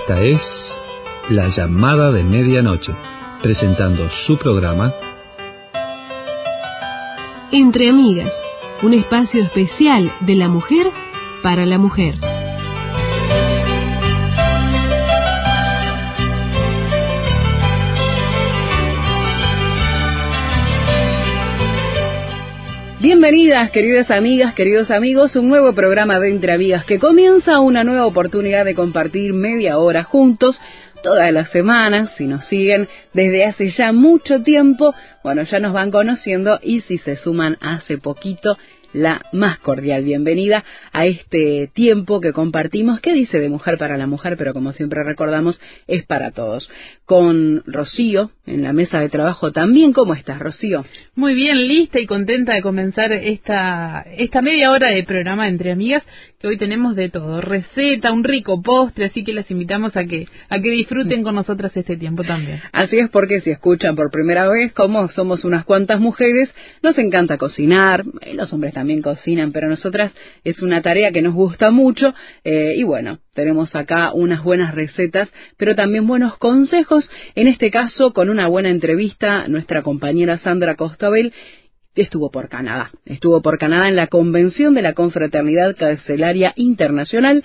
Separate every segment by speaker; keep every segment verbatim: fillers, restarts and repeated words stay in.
Speaker 1: Esta es La Llamada de Medianoche, presentando su programa
Speaker 2: Entre Amigas, un espacio especial de la mujer para la mujer.
Speaker 3: Bienvenidas, queridas amigas, queridos amigos, un nuevo programa de Entre Amigas que comienza, una nueva oportunidad de compartir media hora juntos todas las semanas. Si nos siguen desde hace ya mucho tiempo, bueno, ya nos van conociendo, y si se suman hace poquito, la más cordial bienvenida a este tiempo que compartimos, que dice de mujer para la mujer, pero como siempre recordamos, es para todos. Con Rocío en la mesa de trabajo también. ¿Cómo estás, Rocío?
Speaker 4: Muy bien, lista y contenta de comenzar esta esta media hora de programa Entre Amigas, que hoy tenemos de todo, receta, un rico postre, así que las invitamos a que a que disfruten con nosotras este tiempo también.
Speaker 3: Así es, porque si escuchan por primera vez, como somos unas cuantas mujeres, nos encanta cocinar, los hombres también cocinan, pero a nosotras es una tarea que nos gusta mucho, eh, y bueno, tenemos acá unas buenas recetas, pero también buenos consejos. En este caso, con una buena entrevista, nuestra compañera Sandra Costabel estuvo por Canadá. Estuvo por Canadá en la convención de la Confraternidad Carcelaria Internacional.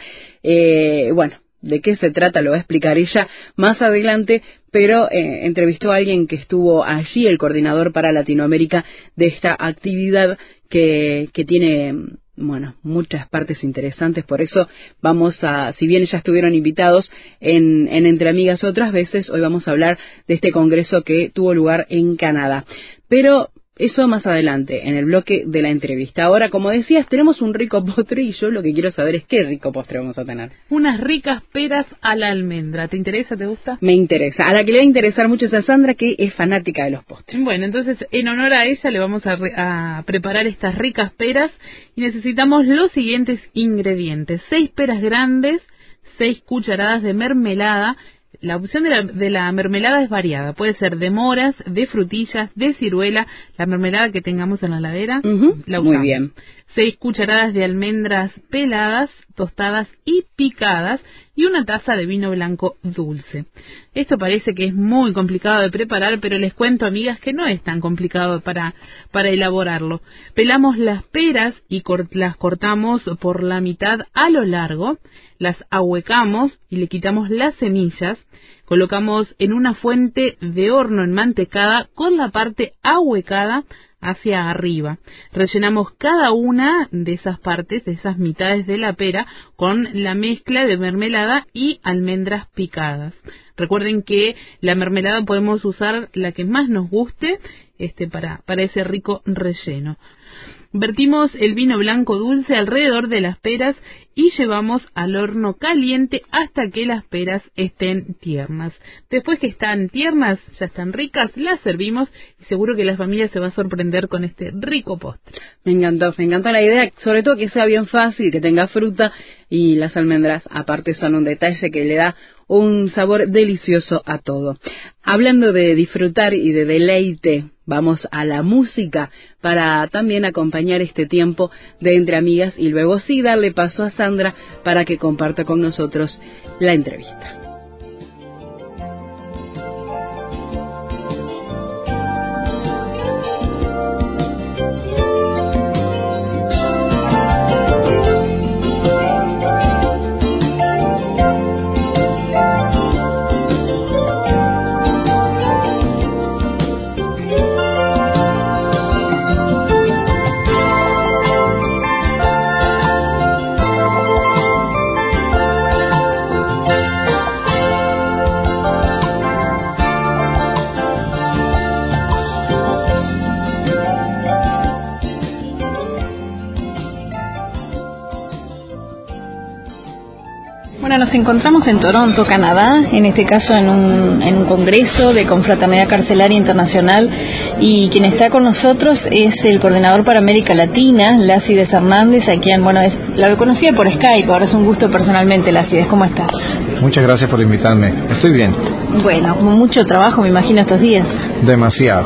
Speaker 3: Eh, bueno, de qué se trata lo va a explicar ella más adelante, pero eh, entrevistó a alguien que estuvo allí, el coordinador para Latinoamérica de esta actividad que, que tiene, bueno, muchas partes interesantes. Por eso vamos a, si bien ya estuvieron invitados en, en Entre Amigas otras veces, hoy vamos a hablar de este congreso que tuvo lugar en Canadá. Pero eso más adelante, en el bloque de la entrevista. Ahora, como decías, tenemos un rico postre, y yo lo que quiero saber es qué rico postre vamos a tener.
Speaker 4: Unas ricas peras a la almendra. ¿Te interesa? ¿Te gusta?
Speaker 3: Me interesa. A la que le va a interesar mucho es a Sandra, que es fanática de los postres.
Speaker 4: Bueno, entonces, en honor a ella, le vamos a, re- a preparar estas ricas peras, y necesitamos los siguientes ingredientes. Seis peras grandes, seis cucharadas de mermelada. La opción de la, de la mermelada es variada, puede ser de moras, de frutillas, de ciruela, la mermelada que tengamos en la heladera,
Speaker 3: uh-huh,
Speaker 4: la usamos.
Speaker 3: Muy bien.
Speaker 4: Seis cucharadas de almendras peladas, tostadas y picadas, y una taza de vino blanco dulce. Esto parece que es muy complicado de preparar, pero les cuento, amigas, que no es tan complicado para, para elaborarlo. Pelamos las peras y cort- las cortamos por la mitad a lo largo, las ahuecamos y le quitamos las semillas, colocamos en una fuente de horno enmantecada con la parte ahuecada hacia arriba. Rellenamos cada una de esas partes, de esas mitades de la pera, con la mezcla de mermelada y almendras picadas. Recuerden que la mermelada podemos usar la que más nos guste, este, para, para ese rico relleno. Vertimos el vino blanco dulce alrededor de las peras y llevamos al horno caliente hasta que las peras estén tiernas. Después que están tiernas, ya están ricas, las servimos, y seguro que la familia se va a sorprender con este rico postre.
Speaker 3: Me encantó, me encanta la idea, sobre todo que sea bien fácil, que tenga fruta, y las almendras aparte son un detalle que le da un sabor delicioso a todo. Hablando de disfrutar y de deleite, vamos a la música para también acompañar este tiempo de Entre Amigas, y luego sí darle paso a Sandra para que comparta con nosotros la entrevista.
Speaker 5: Bueno, nos encontramos en Toronto, Canadá, en este caso en un, en un congreso de Confraternidad Carcelaria Internacional, y quien está con nosotros es el coordinador para América Latina, Lácides Hernández, a quien, bueno, es, la conocía por Skype, ahora es un gusto personalmente. Lácides, ¿cómo estás?
Speaker 6: Muchas gracias por invitarme, estoy bien.
Speaker 5: Bueno, mucho trabajo me imagino estos días.
Speaker 6: Demasiado.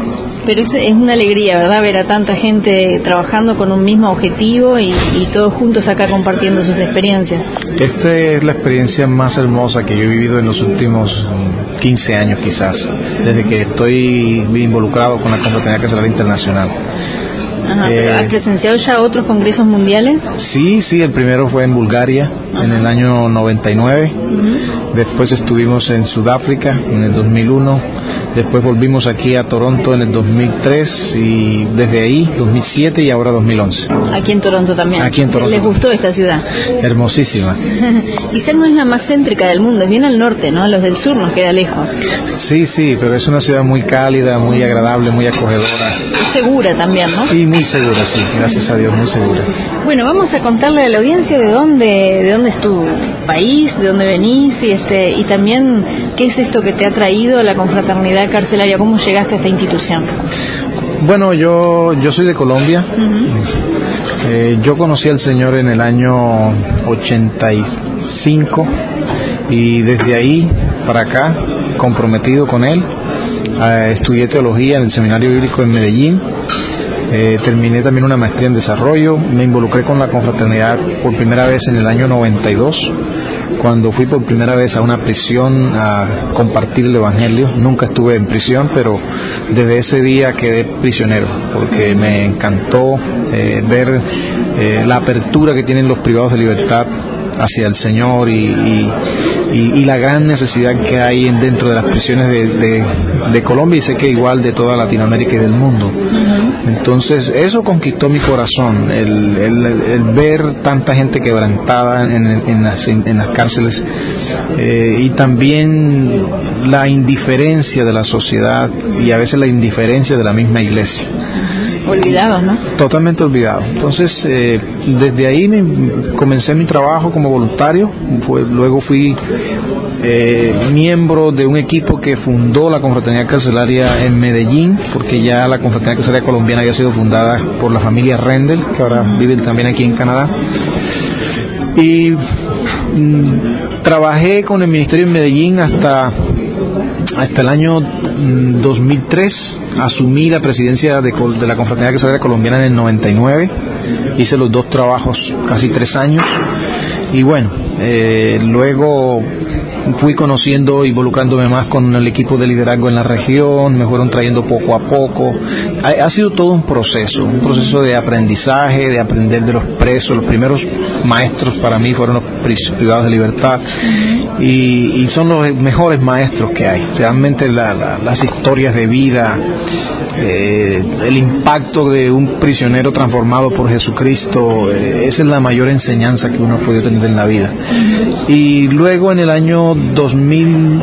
Speaker 5: Pero es, es una alegría, ¿verdad?, ver a tanta gente trabajando con un mismo objetivo y, y todos juntos acá compartiendo sus experiencias.
Speaker 6: Esta es la experiencia más hermosa que yo he vivido en los últimos quince años quizás, desde que estoy involucrado con la Confraternidad Carcelaria Internacional.
Speaker 5: Ajá, pero ¿has presenciado ya otros congresos mundiales?
Speaker 6: Sí, sí, el primero fue en Bulgaria. Ajá. En el año noventa y nueve. Uh-huh. Después estuvimos en Sudáfrica en el dos mil uno. Después volvimos aquí a Toronto en el dos mil tres y desde ahí dos mil siete y ahora dos mil once.
Speaker 5: Aquí en Toronto también.
Speaker 6: Aquí en Toronto.
Speaker 5: ¿Les gustó esta ciudad?
Speaker 6: Hermosísima.
Speaker 5: Quizás no es la más céntrica del mundo, es bien al norte, ¿no? Los del sur nos queda lejos.
Speaker 6: Sí, sí, pero es una ciudad muy cálida, muy agradable, muy acogedora.
Speaker 5: Es segura también, ¿no?
Speaker 6: Sí, muy segura, sí, gracias a Dios, muy segura.
Speaker 5: Bueno, vamos a contarle a la audiencia de dónde, de dónde es tu país, de dónde venís y este y también qué es esto que te ha traído a la Confraternidad Carcelaria, cómo llegaste a esta institución.
Speaker 6: Bueno, yo yo soy de Colombia. Uh-huh. eh, yo conocí al Señor en el año ochenta y cinco y desde ahí para acá comprometido con Él. Eh, estudié teología en el Seminario Bíblico en Medellín. Eh, terminé también una maestría en desarrollo. Me involucré con la confraternidad por primera vez en el año noventa y dos, cuando fui por primera vez a una prisión a compartir el evangelio. Nunca estuve en prisión, pero desde ese día quedé prisionero, porque me encantó eh, ver eh, la apertura que tienen los privados de libertad hacia el Señor y, y, y, y la gran necesidad que hay dentro de las prisiones de, de, de Colombia, y sé que igual de toda Latinoamérica y del mundo. Entonces eso conquistó mi corazón, el, el, el ver tanta gente quebrantada en, en, las, en las cárceles, eh, y también la indiferencia de la sociedad y a veces la indiferencia de la misma iglesia.
Speaker 5: Olvidados, ¿no?
Speaker 6: Totalmente olvidado. Entonces, eh, desde ahí me, comencé mi trabajo como voluntario. Fue, luego fui eh, miembro de un equipo que fundó la Confraternidad Carcelaria en Medellín, porque ya la Confraternidad Carcelaria colombiana había sido fundada por la familia Rendell, que ahora viven también aquí en Canadá. Y mm, trabajé con el ministerio en Medellín hasta hasta el año dos mil tres. Asumí la presidencia de, de la Confraternidad Carcelaria colombiana en el noventa y nueve. Hice los dos trabajos casi tres años y bueno, eh, luego fui conociendo, involucrándome más con el equipo de liderazgo en la región. Me fueron trayendo poco a poco. Ha, ha sido todo un proceso, un proceso de aprendizaje, de aprender de los presos. Los primeros maestros para mí fueron los privados de libertad, y, y son los mejores maestros que hay. Realmente la, la, las historias de vida, eh, el impacto de un prisionero transformado por Jesucristo, eh, esa es la mayor enseñanza que uno ha podido tener en la vida. Y luego en el año dos mil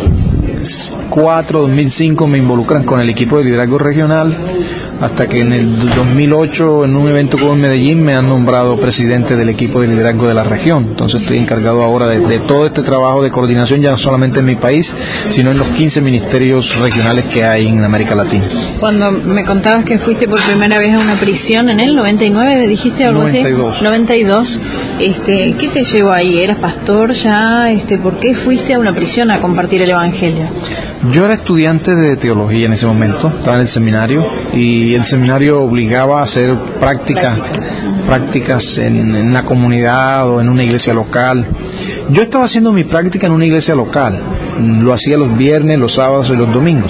Speaker 6: cuatro, dos mil cinco me involucran con el equipo de liderazgo regional, hasta que en el dos mil ocho, en un evento como en Medellín, me han nombrado presidente del equipo de liderazgo de la región. Entonces estoy encargado ahora de, de todo este trabajo de coordinación, ya no solamente en mi país, sino en los quince ministerios regionales que hay en América Latina.
Speaker 5: Cuando me contabas que fuiste por primera vez a una prisión en el noventa y nueve, ¿me dijiste algo así?
Speaker 6: noventa y dos.
Speaker 5: noventa y dos. Este, ¿qué te llevó ahí? ¿Eras pastor ya? Este, ¿por qué fuiste a una prisión a compartir el evangelio?
Speaker 6: Yo era estudiante de teología en ese momento, estaba en el seminario, y el seminario obligaba a hacer prácticas, prácticas en, en la comunidad o en una iglesia local. Yo estaba haciendo mi práctica en una iglesia local, lo hacía los viernes, los sábados y los domingos.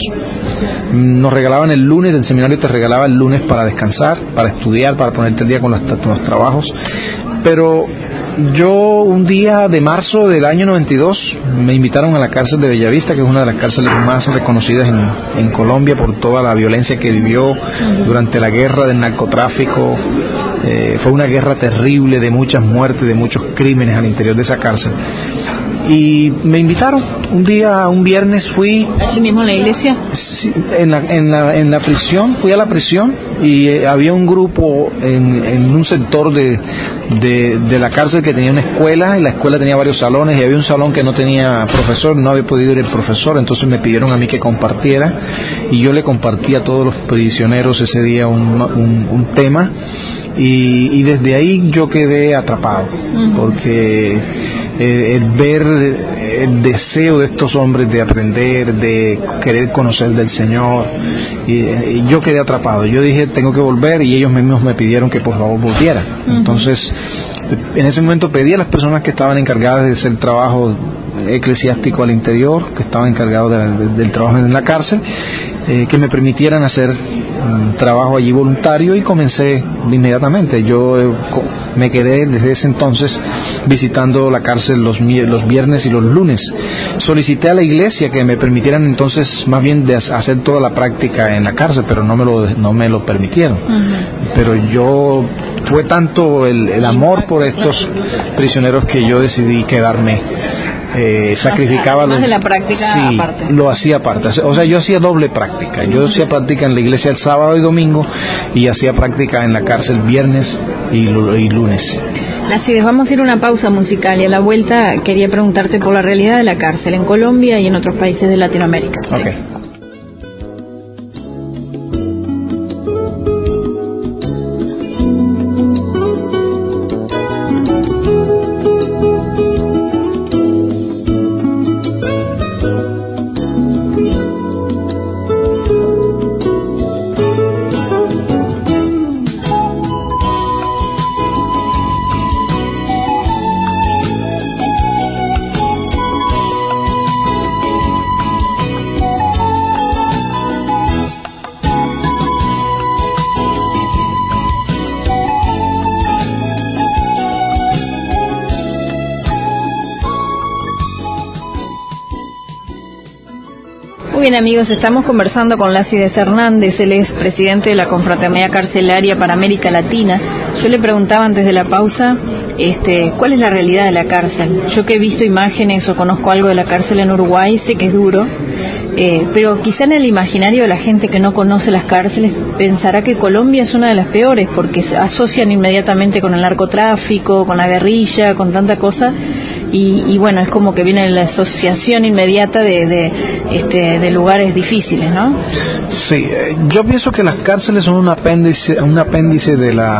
Speaker 6: Nos regalaban el lunes, el seminario te regalaba el lunes para descansar, para estudiar, para ponerte al día con los, con los trabajos. Pero yo un día de marzo del año noventa y dos me invitaron a la cárcel de Bellavista, que es una de las cárceles más reconocidas en, en Colombia por toda la violencia que vivió durante la guerra del narcotráfico. Eh, fue una guerra terrible, de muchas muertes, de muchos crímenes al interior de esa cárcel. Y me invitaron un día, un viernes fui.
Speaker 5: ¿Allí mismo en la iglesia?
Speaker 6: Sí, en la, en la, en la prisión, fui a la prisión y eh, había un grupo en, en un sector de, de, de la cárcel que tenía una escuela, y la escuela tenía varios salones, y había un salón que no tenía profesor, no había podido ir el profesor, entonces me pidieron a mí que compartiera, y yo le compartí a todos los prisioneros ese día un, un, un tema. Y, y desde ahí yo quedé atrapado, porque eh, el ver el deseo de estos hombres de aprender, de querer conocer del Señor, y, y yo quedé atrapado. Yo dije, tengo que volver, y ellos mismos me pidieron que por favor volviera. Uh-huh. Entonces, en ese momento pedí a las personas que estaban encargadas de hacer el trabajo eclesiástico al interior, que estaban encargados de, de, del trabajo en la cárcel, eh, que me permitieran hacer um, trabajo allí voluntario, y comencé inmediatamente. Yo eh, me quedé desde ese entonces visitando la cárcel los, los viernes y los lunes. Solicité a la iglesia que me permitieran entonces más bien de hacer toda la práctica en la cárcel, pero no me lo, no me lo permitieron. Uh-huh. Pero yo, fue tanto el, el amor por estos prisioneros que yo decidí quedarme. Eh, sacrificaba
Speaker 5: más
Speaker 6: los,
Speaker 5: de la práctica
Speaker 6: sí,
Speaker 5: aparte.
Speaker 6: Lo hacía aparte, o sea, yo hacía doble práctica. Yo hacía práctica en la iglesia el sábado y domingo, y hacía práctica en la cárcel viernes y, y lunes.
Speaker 5: Lacides, vamos a ir a una pausa musical, y a la vuelta quería preguntarte por la realidad de la cárcel en Colombia y en otros países de Latinoamérica.
Speaker 6: Okay.
Speaker 5: Bien, amigos, estamos conversando con Lacides Hernández. Él es presidente de la Confraternidad Carcelaria para América Latina. Yo le preguntaba antes de la pausa, este, ¿cuál es la realidad de la cárcel? Yo que he visto imágenes o conozco algo de la cárcel en Uruguay, sé que es duro, eh, pero quizá en el imaginario de la gente que no conoce las cárceles pensará que Colombia es una de las peores, porque se asocian inmediatamente con el narcotráfico, con la guerrilla, con tanta cosa. Y, y bueno, es como que viene la asociación inmediata de, de, este, de lugares difíciles, ¿no?
Speaker 6: Sí, yo pienso que las cárceles son un apéndice, un apéndice de la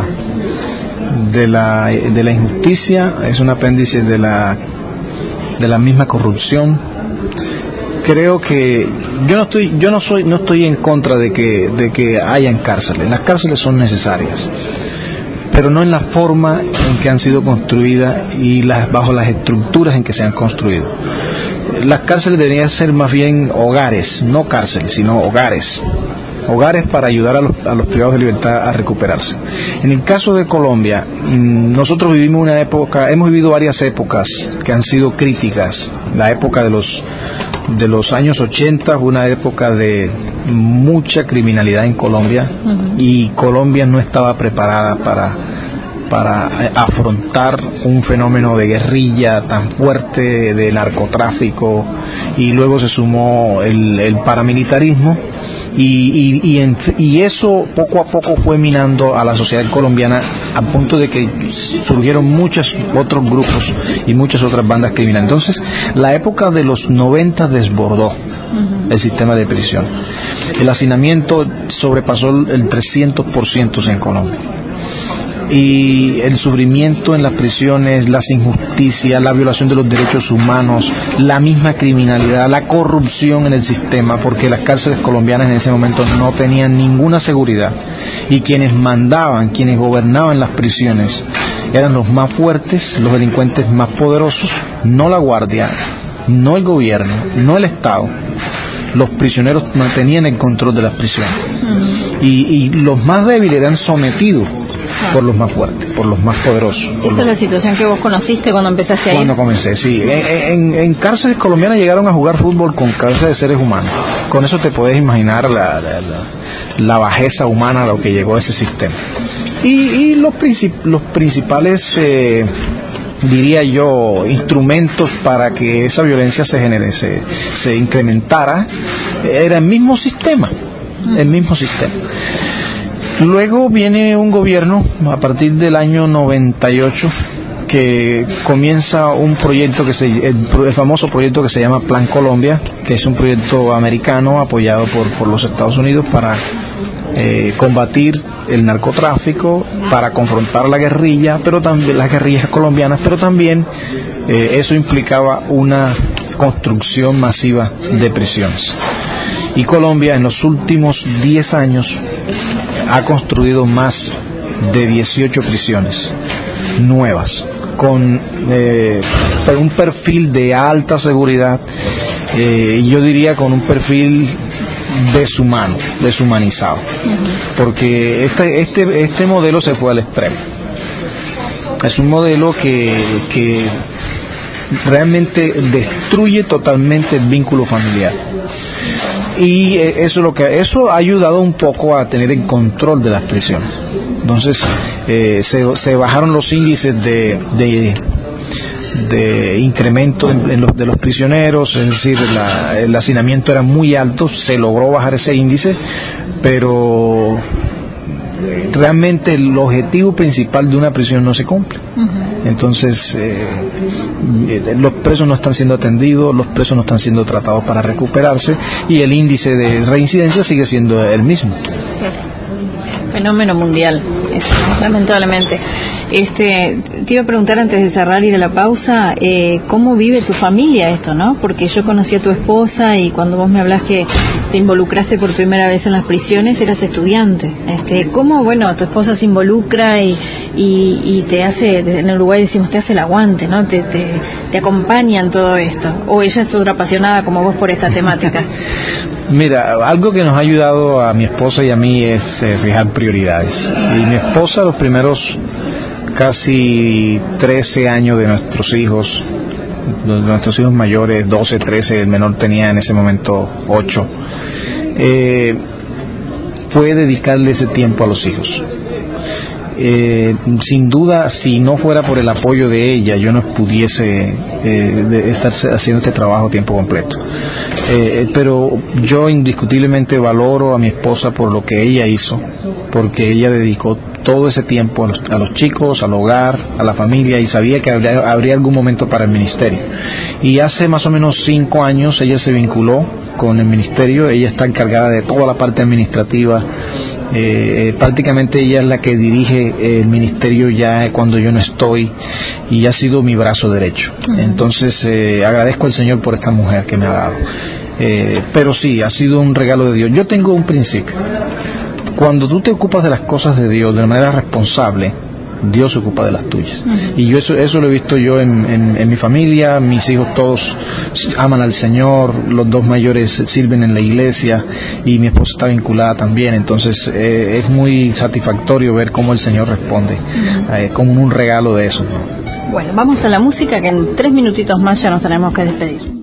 Speaker 6: de la de la injusticia, es un apéndice de la de la misma corrupción. Creo que yo no estoy yo no soy no estoy en contra de que de que hayan cárceles. Las cárceles son necesarias, pero no en la forma en que han sido construidas y las, bajo las estructuras en que se han construido. Las cárceles deberían ser más bien hogares, no cárceles, sino hogares. Hogares para ayudar a los, a los privados de libertad a recuperarse. En el caso de Colombia, nosotros vivimos una época, hemos vivido varias épocas que han sido críticas. La época de los de los años ochenta fue una época de mucha criminalidad en Colombia, uh-huh. y Colombia no estaba preparada para para afrontar un fenómeno de guerrilla tan fuerte, de narcotráfico, y luego se sumó el, el paramilitarismo, y, y, y, en, y eso poco a poco fue minando a la sociedad colombiana, a punto de que surgieron muchos otros grupos y muchas otras bandas criminales. Entonces, la época de los noventa desbordó uh-huh. el sistema de prisión. El hacinamiento sobrepasó el trescientos por ciento en Colombia. Y el sufrimiento en las prisiones, las injusticias, la violación de los derechos humanos, la misma criminalidad, la corrupción en el sistema, porque las cárceles colombianas en ese momento no tenían ninguna seguridad, y quienes mandaban, quienes gobernaban las prisiones eran los más fuertes, los delincuentes más poderosos, no la guardia, no el gobierno, no el Estado. Los prisioneros mantenían el control de las prisiones, uh-huh. y, y los más débiles eran sometidos por los más fuertes, por los más poderosos.
Speaker 5: ¿Esta
Speaker 6: los...
Speaker 5: es la situación que vos conociste cuando empezaste a ir?
Speaker 6: Cuando comencé, sí. En, en, en cárceles colombianas llegaron a jugar fútbol con cárceles de seres humanos. Con eso te puedes imaginar la, la, la, la bajeza humana a lo que llegó ese sistema. Y, y los, princip- los principales, eh, diría yo, instrumentos para que esa violencia se genere, se, se incrementara, era el mismo sistema, el mismo sistema. Luego viene un gobierno a partir del año noventa y ocho que comienza un proyecto que se el, el famoso proyecto que se llama Plan Colombia, que es un proyecto americano apoyado por por los Estados Unidos para eh, combatir el narcotráfico, para confrontar la guerrilla, pero también las guerrillas colombianas, pero también eh, eso implicaba una construcción masiva de prisiones. Y Colombia en los últimos diez años ha construido más de dieciocho prisiones nuevas, con eh, un perfil de alta seguridad, eh, yo diría con un perfil deshumano, deshumanizado, porque este, este, este modelo se fue al extremo. Es un modelo que, que realmente destruye totalmente el vínculo familiar. Y eso lo que eso ha ayudado un poco a tener el control de las prisiones. Entonces eh, se, se bajaron los índices de, de, de incremento en, en los, de los prisioneros, es decir, la, el hacinamiento era muy alto, se logró bajar ese índice, pero realmente el objetivo principal de una prisión no se cumple. Entonces eh, los presos no están siendo atendidos, los presos no están siendo tratados para recuperarse y el índice de reincidencia sigue siendo el mismo.
Speaker 5: Fenómeno mundial, eso, lamentablemente. Este, te iba a preguntar antes de cerrar y de la pausa, eh, ¿cómo vive tu familia esto, no? Porque yo conocí a tu esposa y cuando vos me hablas que te involucraste por primera vez en las prisiones, eras estudiante. Este, ¿cómo, bueno, tu esposa se involucra y, y, y te hace, en Uruguay decimos, te hace el aguante, ¿no? Te, te, te acompaña en todo esto. ¿O ella es otra apasionada como vos por esta temática?
Speaker 6: Mira, algo que nos ha ayudado a mi esposa y a mí es eh, fijar prioridades. Y mi esposa, los primeros casi trece años de nuestros hijos, de nuestros hijos mayores, doce, trece, el menor tenía en ese momento ocho, eh, fue dedicarle ese tiempo a los hijos. Eh, sin duda, si no fuera por el apoyo de ella, yo no pudiese eh, de estar haciendo este trabajo a tiempo completo. Eh, pero yo indiscutiblemente valoro a mi esposa por lo que ella hizo, porque ella dedicó todo ese tiempo a los, a los chicos, al hogar, a la familia, y sabía que habría, habría algún momento para el ministerio. Y hace más o menos cinco años ella se vinculó con el ministerio. Ella está encargada de toda la parte administrativa. Eh, prácticamente ella es la que dirige el ministerio ya cuando yo no estoy, y ha sido mi brazo derecho. Uh-huh. Entonces eh, agradezco al Señor por esta mujer que me ha dado. Eh, pero sí, ha sido un regalo de Dios. Yo tengo un principio: cuando tú te ocupas de las cosas de Dios de manera responsable, Dios se ocupa de las tuyas. Uh-huh. Y yo eso, eso lo he visto yo en, en, en mi familia. Mis hijos todos aman al Señor, los dos mayores sirven en la iglesia y mi esposa está vinculada también. Entonces eh, es muy satisfactorio ver cómo el Señor responde, uh-huh. eh, como un regalo de eso.
Speaker 5: Bueno, vamos a la música, que en tres minutitos más ya nos tenemos que despedir.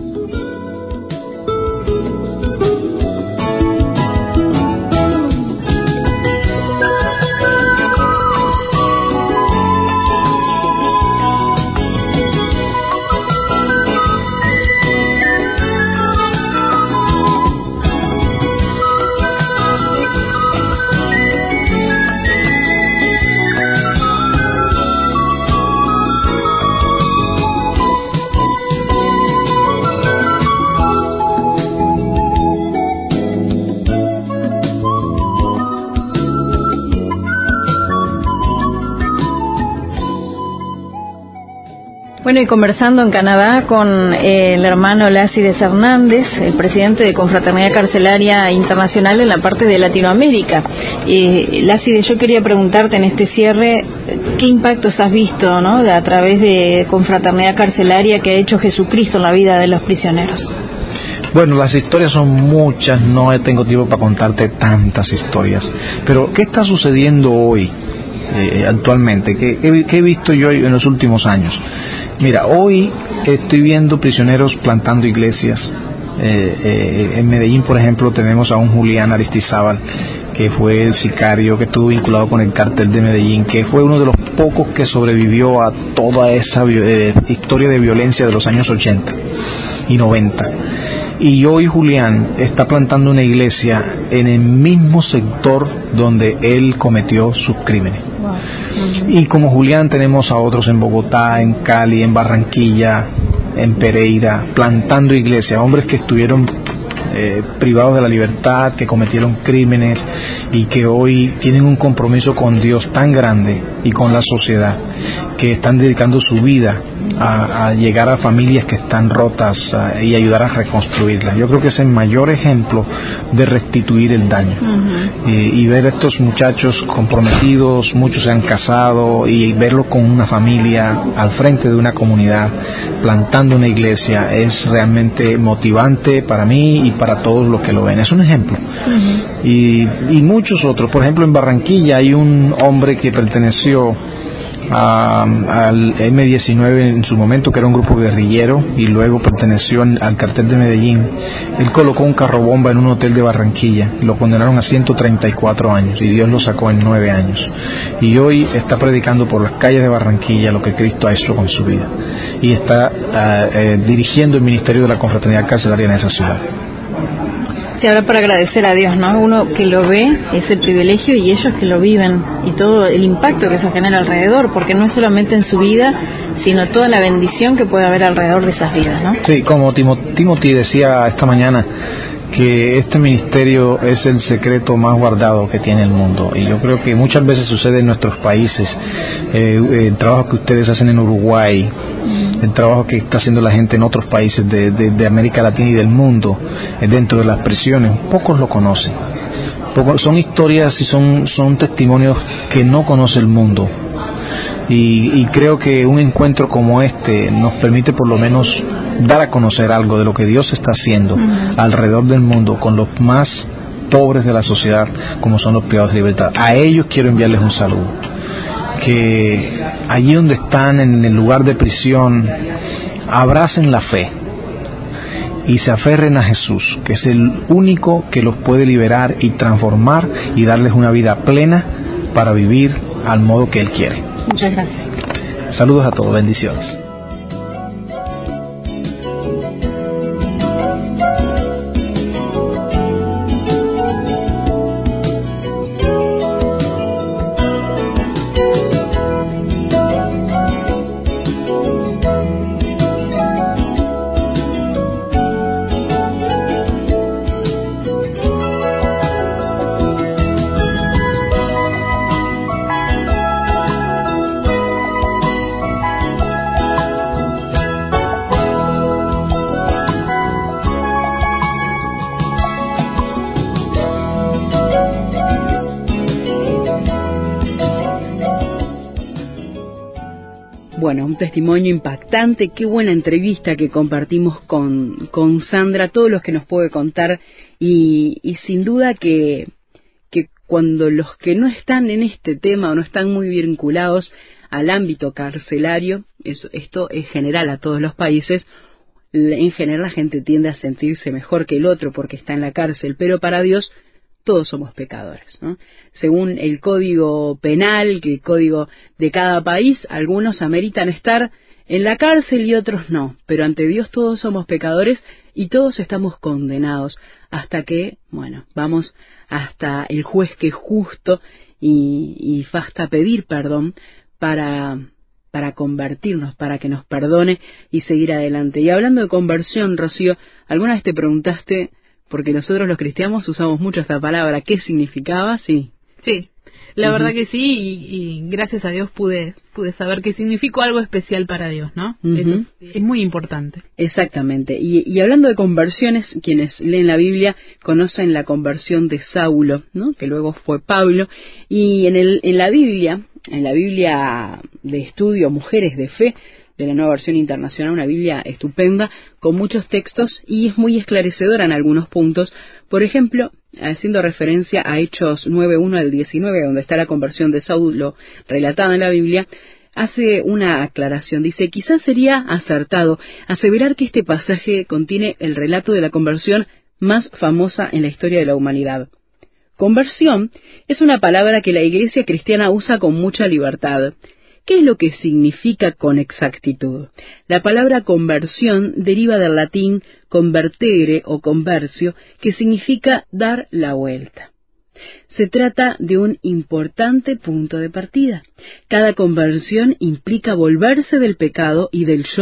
Speaker 5: Bueno, y conversando en Canadá con eh, el hermano Lácides Hernández, el presidente de Confraternidad Carcelaria Internacional en la parte de Latinoamérica. Eh, Lácides, yo quería preguntarte en este cierre, ¿qué impactos has visto, ¿no?, de, a través de Confraternidad Carcelaria que ha hecho Jesucristo en la vida de los prisioneros?
Speaker 6: Bueno, las historias son muchas, no tengo tiempo para contarte tantas historias, pero ¿qué está sucediendo hoy? Eh, actualmente, ¿qué, qué, qué he visto yo en los últimos años? Mira, hoy estoy viendo prisioneros plantando iglesias. Eh, eh, en Medellín, por ejemplo, tenemos a un Julián Aristizábal, que fue el sicario que estuvo vinculado con el cártel de Medellín, que fue uno de los pocos que sobrevivió a toda esa eh, historia de violencia de los años ochenta y noventa. Y hoy Julián está plantando una iglesia en el mismo sector donde él cometió sus crímenes. Wow. Uh-huh. Y como Julián tenemos a otros en Bogotá, en Cali, en Barranquilla, en Pereira, plantando iglesias, hombres que estuvieron eh, privados de la libertad, que cometieron crímenes y que hoy tienen un compromiso con Dios tan grande y con la sociedad, que están dedicando su vida a, a llegar a familias que están rotas a, y ayudar a reconstruirlas. Yo creo que es el mayor ejemplo de restituir el daño. Uh-huh. eh, y ver a estos muchachos comprometidos, muchos se han casado, y verlos con una familia al frente de una comunidad plantando una iglesia es realmente motivante para mí y para todos los que lo ven. Es un ejemplo. Uh-huh. y, y muchos otros. Por ejemplo, en Barranquilla hay un hombre que perteneció a, al eme diecinueve en su momento, que era un grupo guerrillero, y luego perteneció al cartel de Medellín. Él colocó un carro bomba en un hotel de Barranquilla, lo condenaron a ciento treinta y cuatro años y Dios lo sacó en nueve años, y hoy está predicando por las calles de Barranquilla lo que Cristo ha hecho con su vida, y está uh, eh, dirigiendo el ministerio de la confraternidad carcelaria en esa ciudad.
Speaker 5: Sí, ahora para agradecer a Dios, ¿no? Uno que lo ve es el privilegio, y ellos que lo viven, y todo el impacto que eso genera alrededor, porque no es solamente en su vida, sino toda la bendición que puede haber alrededor de esas vidas, ¿no?
Speaker 6: Sí, como Timothy decía esta mañana, que este ministerio es el secreto más guardado que tiene el mundo, y yo creo que muchas veces sucede en nuestros países. eh, el trabajo que ustedes hacen en Uruguay, el trabajo que está haciendo la gente en otros países de, de, de América Latina y del mundo, eh, dentro de las prisiones, pocos lo conocen. Pocos, son historias y son, son testimonios que no conoce el mundo. Y, y creo que un encuentro como este nos permite por lo menos dar a conocer algo de lo que Dios está haciendo uh-huh. alrededor del mundo con los más pobres de la sociedad, como son los privados de libertad. A ellos quiero enviarles un saludo, que allí donde están, en el lugar de prisión, abracen la fe y se aferren a Jesús, que es el único que los puede liberar y transformar y darles una vida plena para vivir al modo que Él quiere.
Speaker 5: Muchas gracias.
Speaker 6: Saludos a todos, bendiciones.
Speaker 3: Bueno, un testimonio impactante, qué buena entrevista que compartimos con, con Sandra, todos los que nos puede contar, y, y sin duda que, que cuando los que no están en este tema o no están muy vinculados al ámbito carcelario, eso, esto es general a todos los países, en general la gente tiende a sentirse mejor que el otro porque está en la cárcel, pero para Dios todos somos pecadores, ¿no? Según el código penal, que el código de cada país, algunos ameritan estar en la cárcel y otros no, pero ante Dios todos somos pecadores y todos estamos condenados hasta que, bueno, vamos hasta el juez que es justo y, y basta pedir perdón para, para convertirnos, para que nos perdone y seguir adelante. Y hablando de conversión, Rocío, ¿alguna vez te preguntaste, porque nosotros los cristianos usamos mucho esta palabra, qué significaba? Sí.
Speaker 4: Sí, la
Speaker 3: uh-huh.
Speaker 4: verdad que sí, y, y gracias a Dios pude pude saber que significó algo especial para Dios, ¿no?
Speaker 3: Uh-huh.
Speaker 4: Eso es, es muy importante.
Speaker 3: Exactamente. Y, y hablando de conversiones, quienes leen la Biblia conocen la conversión de Saulo, ¿no? Que luego fue Pablo. Y en el en la Biblia, en la Biblia de estudio Mujeres de Fe, de la Nueva Versión Internacional, una Biblia estupenda, con muchos textos, y es muy esclarecedora en algunos puntos. Por ejemplo, haciendo referencia a Hechos nueve uno al diecinueve, donde está la conversión de Saulo relatada en la Biblia, hace una aclaración. Dice, quizás sería acertado aseverar que este pasaje contiene el relato de la conversión más famosa en la historia de la humanidad. Conversión es una palabra que la Iglesia cristiana usa con mucha libertad. ¿Qué es lo que significa con exactitud? La palabra conversión deriva del latín convertere o conversio, que significa dar la vuelta. Se trata de un importante punto de partida. Cada conversión implica volverse del pecado y del yo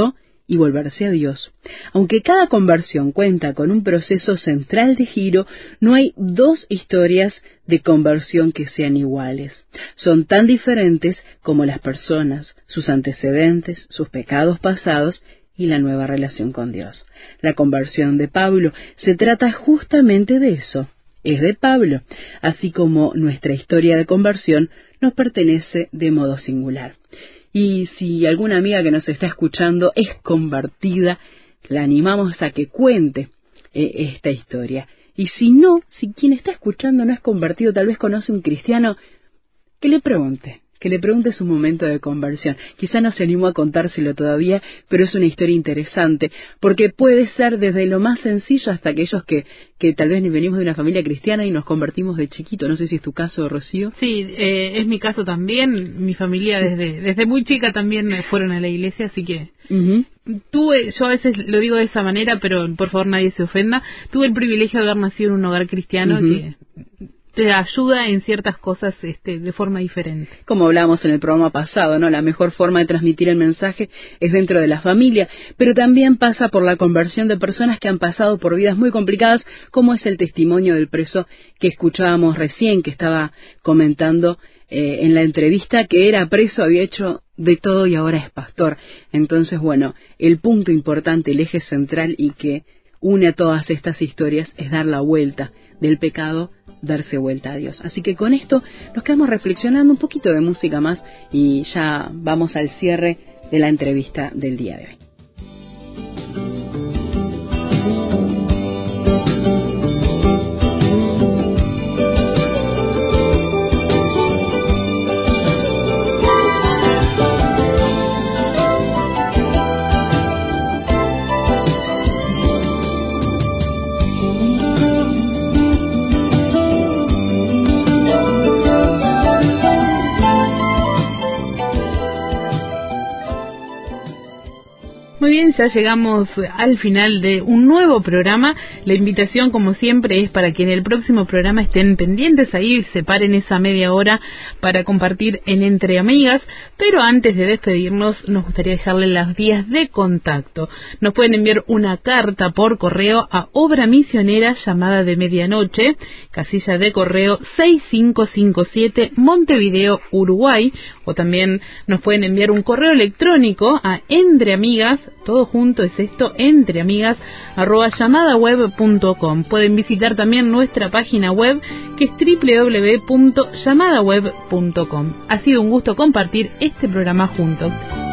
Speaker 3: y volverse a Dios. Aunque cada conversión cuenta con un proceso central de giro, no hay dos historias de conversión que sean iguales. Son tan diferentes como las personas, sus antecedentes, sus pecados pasados y la nueva relación con Dios. La conversión de Pablo se trata justamente de eso. Es de Pablo, así como nuestra historia de conversión nos pertenece de modo singular. Y si alguna amiga que nos está escuchando es convertida, la animamos a que cuente eh, esta historia. Y si no, si quien está escuchando no es convertido, tal vez conoce un cristiano, que le pregunte, que le pregunte su momento de conversión. Quizá no se animó a contárselo todavía, pero es una historia interesante, porque puede ser desde lo más sencillo hasta aquellos que, que tal vez venimos de una familia cristiana y nos convertimos de chiquito. No sé si es tu caso, Rocío.
Speaker 4: Sí, eh, es mi caso también. Mi familia desde desde muy chica también fueron a la iglesia, así que... Uh-huh. Tuve, yo a veces lo digo de esa manera, pero por favor nadie se ofenda, tuve el privilegio de haber nacido en un hogar cristiano uh-huh. que te ayuda en ciertas cosas este, de forma diferente.
Speaker 3: Como hablábamos en el programa pasado, ¿no? La mejor forma de transmitir el mensaje es dentro de la familia, pero también pasa por la conversión de personas que han pasado por vidas muy complicadas, como es el testimonio del preso que escuchábamos recién, que estaba comentando eh, en la entrevista que era preso, había hecho de todo y ahora es pastor. Entonces, bueno, el punto importante, el eje central y que une a todas estas historias es dar la vuelta del pecado, darse vuelta a Dios. Así que con esto nos quedamos reflexionando un poquito de música más y ya vamos al cierre de la entrevista del día de hoy.
Speaker 4: Muy bien, ya llegamos al final de un nuevo programa. La invitación, como siempre, es para que en el próximo programa estén pendientes ahí, separen esa media hora para compartir en Entre Amigas. Pero antes de despedirnos, nos gustaría dejarles las vías de contacto. Nos pueden enviar una carta por correo a Obra Misionera Llamada de Medianoche, casilla de correo seis cinco cinco siete, Montevideo, Uruguay. O también nos pueden enviar un correo electrónico a entreamigas, todo junto es esto, entreamigas arroba llamadaweb punto com. Pueden visitar también nuestra página web, que es doble u doble u doble u punto llamadaweb punto com. Ha sido un gusto compartir este programa juntos.